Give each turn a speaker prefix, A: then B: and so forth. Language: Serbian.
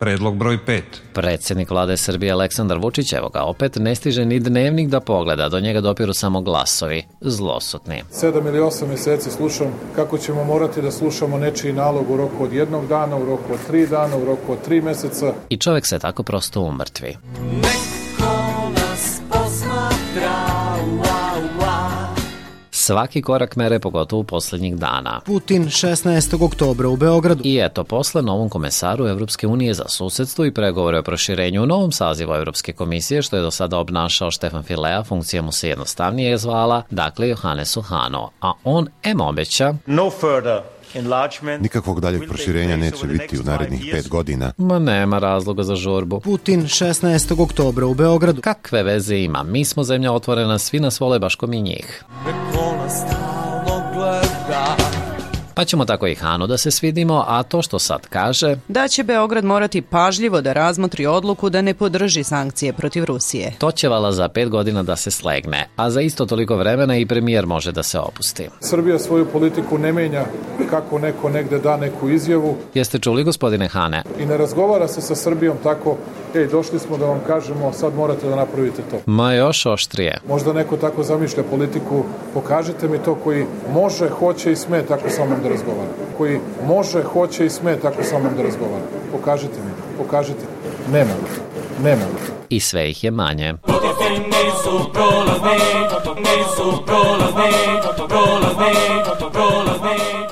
A: Predlog broj 5.
B: Predsjednik vlade Srbije Aleksandar Vučić, evo ga opet, ne stiže ni dnevnik da pogleda, do njega dopiru samo glasovi, zlosutni.
C: 7 ili 8 mjeseci slušam kako ćemo morati da slušamo nečiji nalog u roku od 1 dana, u roku od 3 dana, u roku od 3 mjeseca.
B: I čovjek se tako prosto umrtvi. Svaki korak mere, pogotovo posljednjih dana.
D: Putin 16. oktobra u Beogradu.
B: I eto, posle novom komesaru Evropske unije za susedstvo i pregovore o proširenju u novom sazivu Evropske komisije, što je do sada obnašao Štefan Filea, funkcija mu se jednostavnije zvala, dakle Johannes Hahn, a on obeća
E: nikakvog daljeg proširenja neće biti u narednih 5 godina.
B: Ma nema razloga za žurbu.
D: Putin 16. oktobra u Beogradu.
B: Kakve veze ima? Mi smo zemlja otvorena, svi nas vole baš ko mi njih. Pa ćemo tako i Hanu da se svidimo, a to što sad kaže...
F: Da će Beograd morati pažljivo da razmotri odluku da ne podrži sankcije protiv Rusije.
B: To će vala za 5 godina da se slegne, a za isto toliko vremena i premijer može da se opusti.
C: Srbija svoju politiku ne menja kako neko negde da neku izjavu.
B: Jeste čuli, gospodine Hane?
C: I ne razgovara se sa Srbijom tako, došli smo da vam kažemo, sad morate da napravite to.
B: Ma još oštrije.
C: Možda neko tako zamišlja politiku, pokažite mi to koji može, hoće i sme tako sa mnom da razgovara. Koji može, hoće i sme tako sa mnom da razgovara. Pokažite mi, pokažite. Nema.
B: I sve ih je manje.
G: Nisu prolazni.